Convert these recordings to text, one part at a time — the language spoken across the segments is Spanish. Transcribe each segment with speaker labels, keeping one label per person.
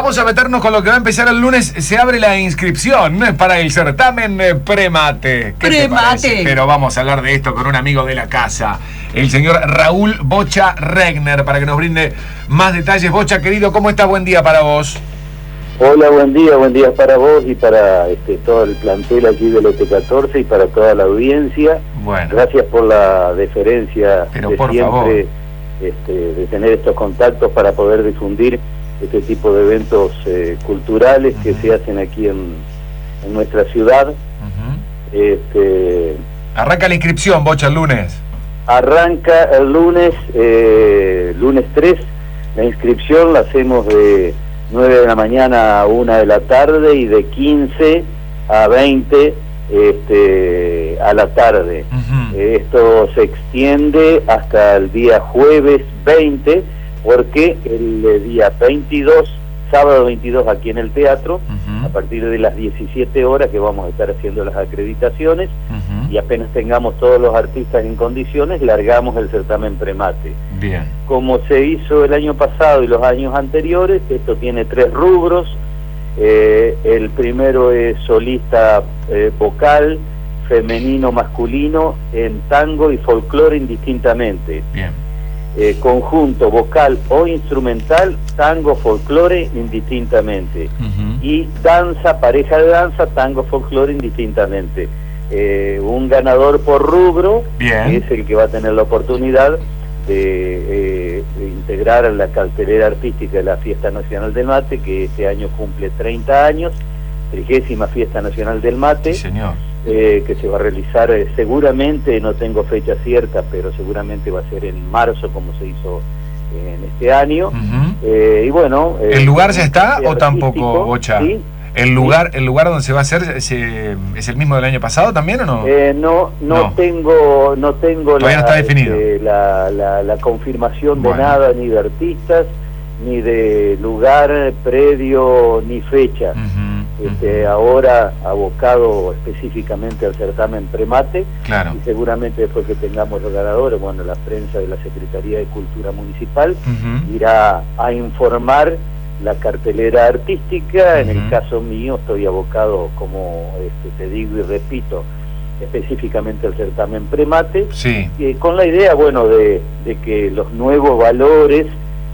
Speaker 1: vamos a meternos con lo que va a empezar el lunes. Se abre la inscripción para el certamen Premate. ¿Qué te parece? Pero vamos a hablar de esto con un amigo de la casa, el señor Raúl Bocha Regner, para que nos brinde más detalles. Bocha, querido, ¿cómo estás? Buen día para vos.
Speaker 2: Hola, buen día para vos y para todo el plantel aquí del ET14 y para toda la audiencia.
Speaker 1: Bueno.
Speaker 2: Gracias por la deferencia de
Speaker 1: por
Speaker 2: siempre,
Speaker 1: favor.
Speaker 2: De tener estos contactos para poder difundir este tipo de eventos culturales que se hacen aquí en nuestra ciudad.
Speaker 1: Arranca la inscripción, Bocha, el lunes.
Speaker 2: Arranca el lunes 3. La inscripción la hacemos de 9 de la mañana a 1 de la tarde y de 15 a 20 a la tarde. Esto se extiende hasta el día jueves 20, porque el día 22, sábado 22 aquí en el teatro, a partir de las 17 horas que vamos a estar haciendo las acreditaciones, y apenas tengamos todos los artistas en condiciones, largamos el certamen Premate.
Speaker 1: Bien.
Speaker 2: Como se hizo el año pasado y los años anteriores, esto tiene 3 rubros. El primero es solista vocal, femenino, masculino, en tango y folclore indistintamente.
Speaker 1: Bien.
Speaker 2: Conjunto vocal o instrumental, tango, folclore indistintamente. Y danza, pareja de danza, tango, folclore indistintamente. Un ganador por rubro.
Speaker 1: Bien.
Speaker 2: Que es el que va a tener la oportunidad de integrar la cartelera artística de la Fiesta Nacional del Mate, que este año cumple 30 años, 30ª Fiesta Nacional del Mate.
Speaker 1: Sí, señor.
Speaker 2: Que se va a realizar seguramente, no tengo fecha cierta, pero seguramente va a ser en marzo, como se hizo en este año. Y bueno...
Speaker 1: ¿El lugar ya está o tampoco, Bocha?
Speaker 2: ¿Sí?
Speaker 1: ¿El lugar donde se va a hacer es el mismo del año pasado también o no?
Speaker 2: No tengo
Speaker 1: todavía no está definido.
Speaker 2: La confirmación de
Speaker 1: Bueno.
Speaker 2: nada, ni de artistas, ni de lugar, predio, ni fecha. Ahora abocado específicamente al certamen Premate.
Speaker 1: Claro.
Speaker 2: Y seguramente después que tengamos los ganadores, bueno, la prensa de la Secretaría de Cultura Municipal irá a informar la cartelera artística. En el caso mío estoy abocado, como te digo y repito, específicamente al certamen Premate,
Speaker 1: Sí.
Speaker 2: Con la idea, bueno, de que los nuevos valores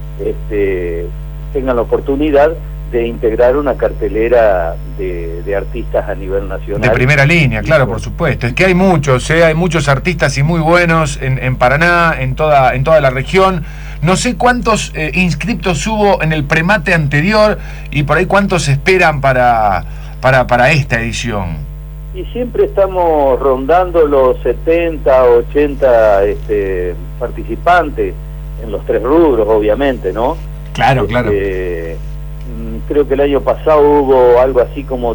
Speaker 2: tengan la oportunidad de integrar una cartelera de artistas a nivel nacional.
Speaker 1: De primera línea, claro, por supuesto. Es que hay muchos artistas y muy buenos en Paraná, en toda la región. No sé cuántos inscriptos hubo en el Premate anterior y por ahí cuántos esperan para esta edición.
Speaker 2: Y siempre estamos rondando los 70, 80 participantes en los 3 rubros, obviamente, ¿no?
Speaker 1: Claro, claro.
Speaker 2: Creo que el año pasado hubo algo así como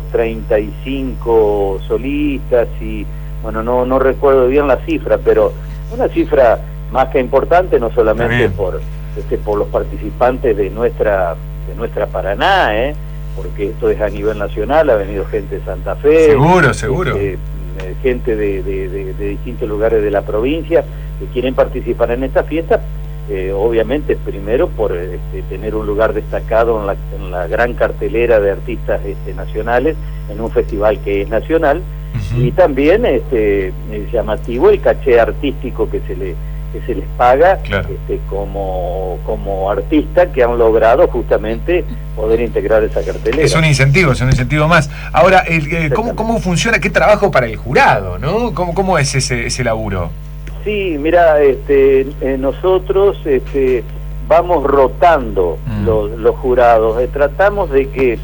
Speaker 2: 35 solistas y, bueno, no recuerdo bien la cifra, pero una cifra más que importante, no solamente por los participantes de nuestra Paraná, porque esto es a nivel nacional, ha venido gente de Santa Fe.
Speaker 1: Seguro.
Speaker 2: Gente de distintos lugares de la provincia que quieren participar en esta fiesta. Obviamente primero por tener un lugar destacado en la gran cartelera de artistas nacionales en un festival que es nacional, y también es llamativo el caché artístico que se les paga,
Speaker 1: claro,
Speaker 2: como artistas que han logrado justamente poder integrar esa cartelera.
Speaker 1: Es un incentivo más. Ahora, ¿cómo funciona? ¿Qué trabajo para el jurado, no? ¿Cómo es ese laburo?
Speaker 2: Sí, mira, nosotros vamos rotando los jurados. Tratamos de que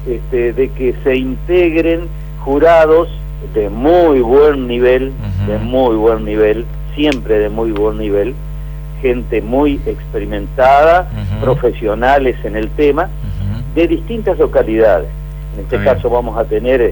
Speaker 2: se integren jurados de muy buen nivel, siempre de muy buen nivel, gente muy experimentada, profesionales en el tema, de distintas localidades. En este caso vamos a tener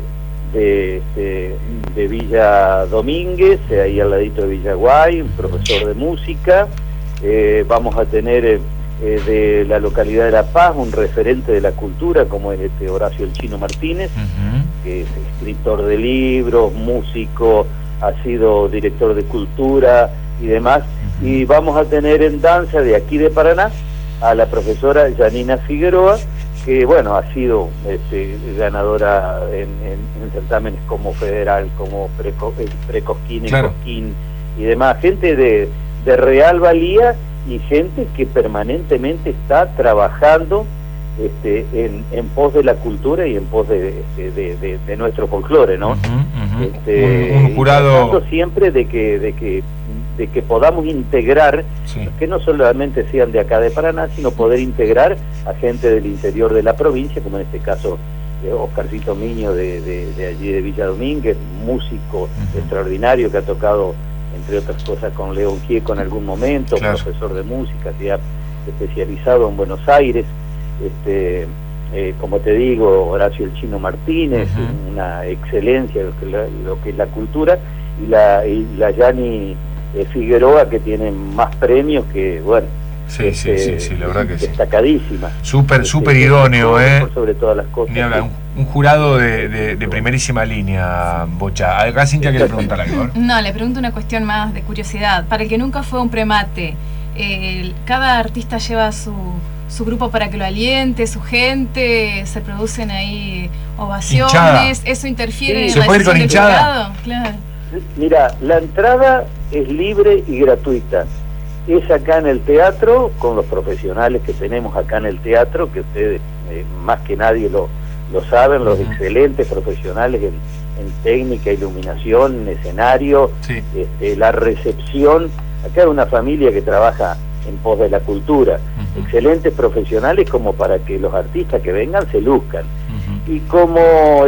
Speaker 2: de Villa Domínguez, ahí al ladito de Villaguay, un profesor de música. Vamos a tener de la localidad de La Paz un referente de la cultura, como es Horacio El Chino Martínez, que es escritor de libros, músico, ha sido director de cultura y demás. Y vamos a tener en danza de aquí de Paraná a la profesora Janina Figueroa, que bueno, ha sido ganadora en certámenes como Federal, como Precosquín,
Speaker 1: claro.
Speaker 2: Cosquín y demás, gente de real valía y gente que permanentemente está trabajando en pos de la cultura y en pos de nuestro folclore, ¿no?
Speaker 1: Un jurado
Speaker 2: siempre de que podamos integrar,
Speaker 1: sí,
Speaker 2: que no solamente sean de acá de Paraná, sino poder integrar a gente del interior de la provincia, como en este caso Oscarcito Miño de allí de Villa Domínguez, músico extraordinario que ha tocado, entre otras cosas, con León Gieco en algún momento, claro, profesor de música, se ha especializado en Buenos Aires, como te digo, Horacio el Chino Martínez, una excelencia lo que es la cultura, y la Yani Figueroa, que tiene más premios que, bueno,
Speaker 1: sí, la verdad que sí,
Speaker 2: destacadísima,
Speaker 1: súper idóneo,
Speaker 2: sobre todas las cosas.
Speaker 1: Ni hablar, un jurado de primerísima línea, Bocha. Acá Cintia quiere preguntar algo,
Speaker 3: No, le pregunto una cuestión más de curiosidad. Para el que nunca fue un premate, cada artista lleva su grupo para que lo aliente, su gente, se producen ahí ovaciones,
Speaker 1: hinchada.
Speaker 3: ¿Eso interfiere
Speaker 1: ¿Se
Speaker 3: en la
Speaker 1: puede ir con
Speaker 3: decisión del
Speaker 1: hinchada?
Speaker 3: jurado? Claro.
Speaker 2: Mira, la entrada es libre y gratuita. Es acá en el teatro, con los profesionales que tenemos acá en el teatro, que ustedes más que nadie lo saben, los excelentes profesionales en técnica, iluminación, escenario,
Speaker 1: sí,
Speaker 2: la recepción. Acá hay una familia que trabaja en pos de la cultura, excelentes profesionales como para que los artistas que vengan se luzcan. Y como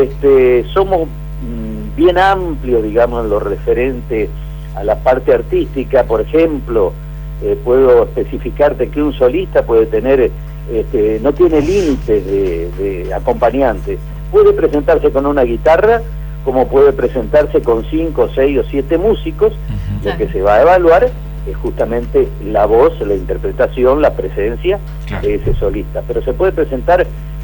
Speaker 2: somos bien amplios, digamos, en lo referente a la parte artística, por ejemplo, puedo especificarte que un solista puede tener, no tiene límites de acompañantes, puede presentarse con una guitarra, como puede presentarse con 5, 6 o 7 músicos. Lo que se va a evaluar es justamente la voz, la interpretación, la presencia de ese solista, pero se puede presentar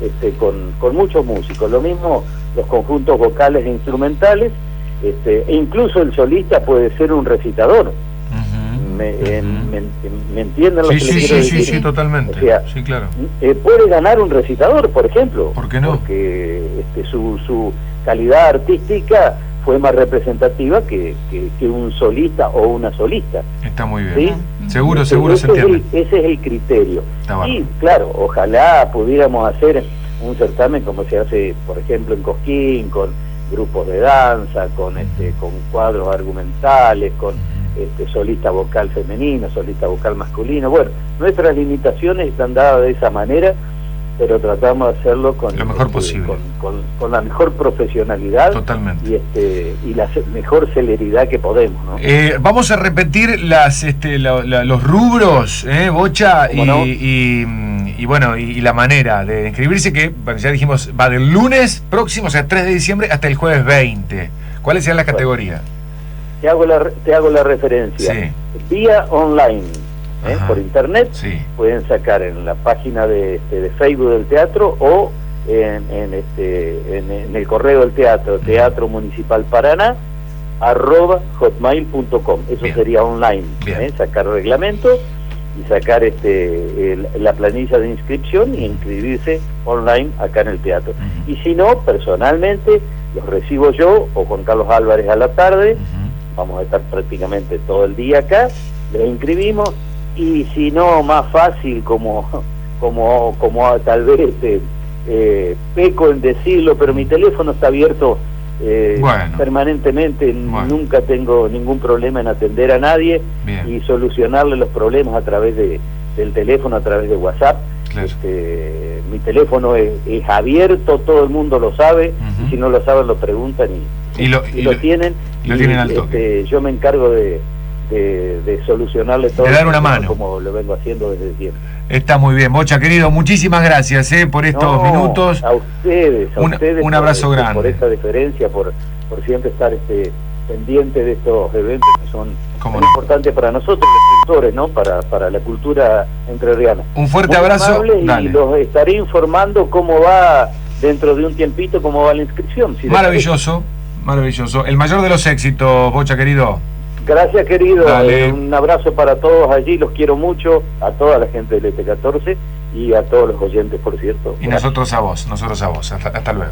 Speaker 2: con muchos músicos, lo mismo los conjuntos vocales e instrumentales, e incluso el solista puede ser un recitador. ¿Me entienden lo que les quiero decir?
Speaker 1: Sí, totalmente.
Speaker 2: O sea,
Speaker 1: sí, claro.
Speaker 2: Puede ganar un recitador, por ejemplo.
Speaker 1: ¿Por qué no?
Speaker 2: Porque su calidad artística fue más representativa que un solista o una solista.
Speaker 1: Está muy bien.
Speaker 2: ¿Sí?
Speaker 1: Seguro se entiende.
Speaker 2: Ese es el criterio.
Speaker 1: Está
Speaker 2: y claro, ojalá pudiéramos hacer un certamen como se hace, por ejemplo, en Cosquín, con grupos de danza, con cuadros argumentales, con solista vocal femenino, solista vocal masculino. Bueno, nuestras limitaciones están dadas de esa manera, pero tratamos de hacerlo con
Speaker 1: lo mejor posible,
Speaker 2: con la mejor profesionalidad.
Speaker 1: Totalmente.
Speaker 2: Y la mejor celeridad que podemos, ¿no?
Speaker 1: Vamos a repetir los rubros, Bocha, y bueno, y la manera de inscribirse, que bueno, ya dijimos, va del lunes próximo, o sea, 3 de diciembre, hasta el jueves 20. ¿Cuáles serán las categorías?
Speaker 2: Te hago la referencia. Sí. Vía online, por internet, sí, pueden sacar en la página de Facebook del teatro o en el correo del teatro, Teatro Municipal Paraná, @hotmail.com. Eso bien, sería online, sacar reglamento y sacar la planilla de inscripción y inscribirse online acá en el teatro. Y si no, personalmente los recibo yo o Juan Carlos Álvarez a la tarde. Vamos a estar prácticamente todo el día acá, les inscribimos, y si no, más fácil, como tal vez peco en decirlo, pero mi teléfono está abierto permanentemente, nunca tengo ningún problema en atender a nadie y solucionarle los problemas a través del teléfono, a través de WhatsApp. Claro. Mi teléfono es abierto, todo el mundo lo sabe, y si no lo saben lo preguntan y lo tienen.
Speaker 1: Lo tienen al toque.
Speaker 2: Yo me encargo de solucionarle todo,
Speaker 1: de dar una mano,
Speaker 2: como lo vengo haciendo desde siempre.
Speaker 1: Está muy bien, Bocha querido, muchísimas gracias por estos minutos.
Speaker 2: A ustedes,
Speaker 1: un abrazo grande
Speaker 2: por esta deferencia, por siempre estar pendiente de estos eventos que son muy importantes para nosotros, los escritores, ¿no? Para la cultura entrerriana.
Speaker 1: Un fuerte abrazo.
Speaker 2: Y los estaré informando cómo va dentro de un tiempito, cómo va la inscripción.
Speaker 1: Maravilloso. El mayor de los éxitos, Bocha querido.
Speaker 2: Gracias, querido. Un abrazo para todos allí, los quiero mucho, a toda la gente del ET14, y a todos los oyentes, por cierto.
Speaker 1: Y nosotros a vos. Hasta luego.